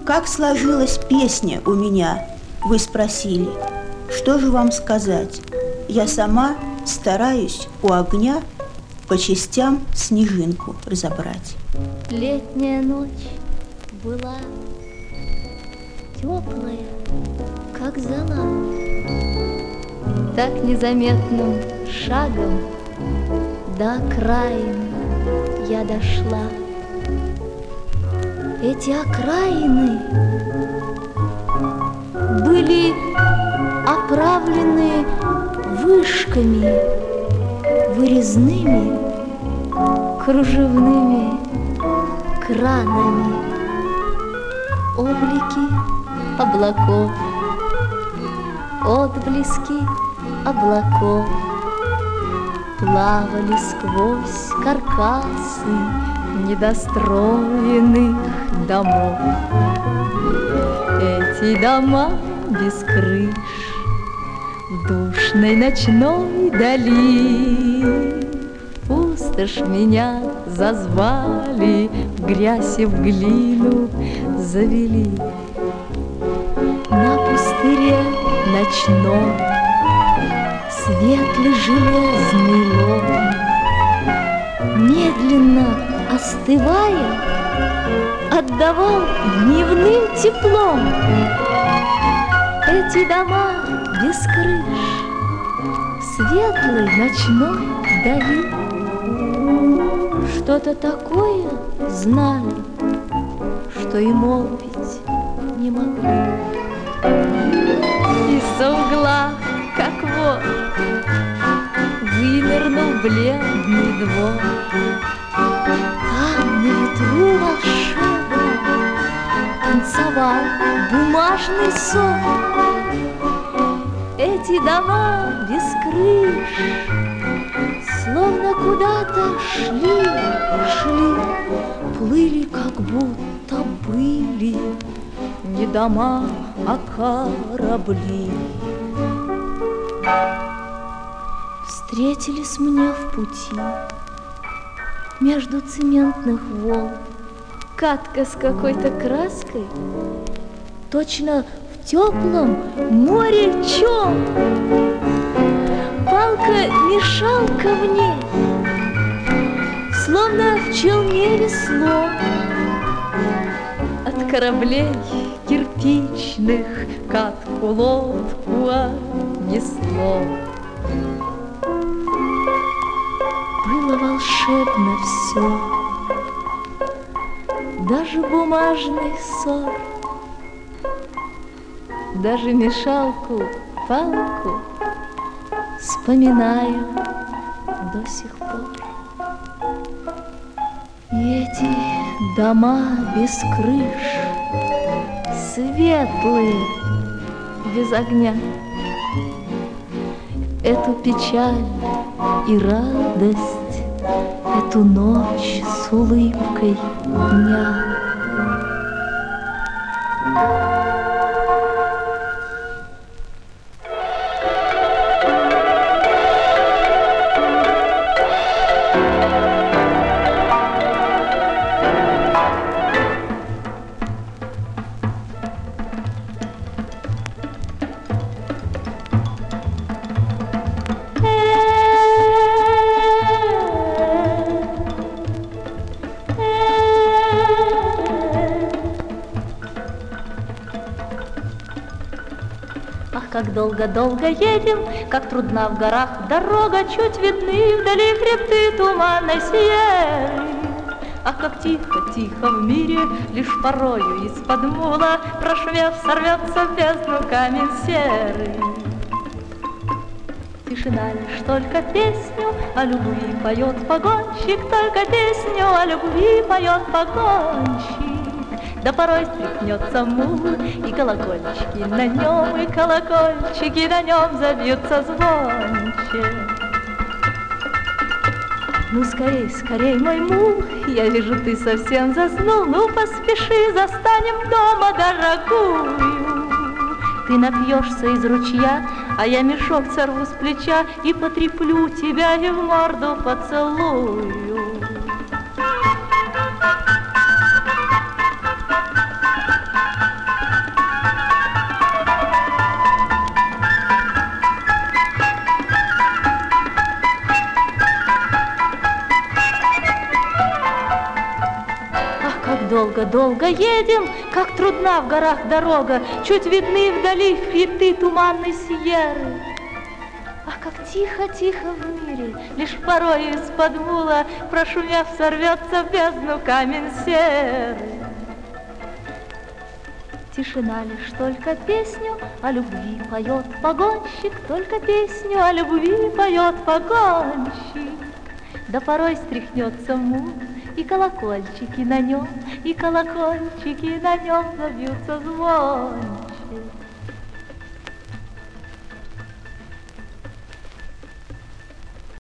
Как сложилась песня у меня, вы спросили. Что же вам сказать? Я сама стараюсь у огня по частям снежинку разобрать. Летняя ночь была теплая, как зола. Так незаметным шагом до окраин я дошла. Эти окраины были оправлены вышками, вырезными, кружевными кранами. Облики облаков, отблески облаков плавали сквозь каркасы недостроенных домов. Эти дома без крыш в душной ночной дали в пустошь меня зазвали, в грязь и в глину завели. На пустыре ночном светлый железный лом, медленно остывая, отдавал дневным теплом. Эти дома без крыш, светлой ночной дали, что-то такое знали, что и молвить не могли. Из-за угла, как вор, вынырнул бледный двор. Там на ветру волшебно танцевал бумажный сон. Эти дома без крыш словно куда-то шли, плыли, как будто были не дома, а корабли. Встретились мне в пути между цементных волн катка с какой-то краской, точно в теплом море чём. Палка-мешалка мне, словно в челне весло. От кораблей кирпичных катку лодку несло. Было волшебно все, даже бумажный ссор, даже мешалку, палку вспоминаю до сих пор. И эти дома без крыш, светлые, без огня, эту печаль и радость, эту ночь с улыбкой дня. Как долго-долго едем, как трудна в горах дорога, чуть видны вдали хребты туманной сиеры. Ах, как тихо-тихо в мире, лишь порою из-под мула прошвев сорвется в бездну камень серый. Тишина лишь только песню о любви поет погонщик, только песню о любви поет погонщик. Да порой стряхнется мул, и колокольчики на нем, и колокольчики на нем забьются звонче. Ну, скорей, скорей, мой мул, я вижу, ты совсем заснул. Ну, поспеши, застанем дома дорогую. Ты напьешься из ручья, а я мешок сорву с плеча и потреплю тебя и в морду поцелую. как долго-долго едем, как трудна в горах дорога, чуть видны вдали хребты туманной сьерры. Ах, как тихо-тихо в мире, лишь порой из-под мула, прошумев, сорвется в бездну камень серый. Тишина лишь только песню о любви поет погонщик, только песню о любви поет погонщик. Да порой стряхнется мул, и колокольчики на нем, и колокольчики на нем забьются звонче.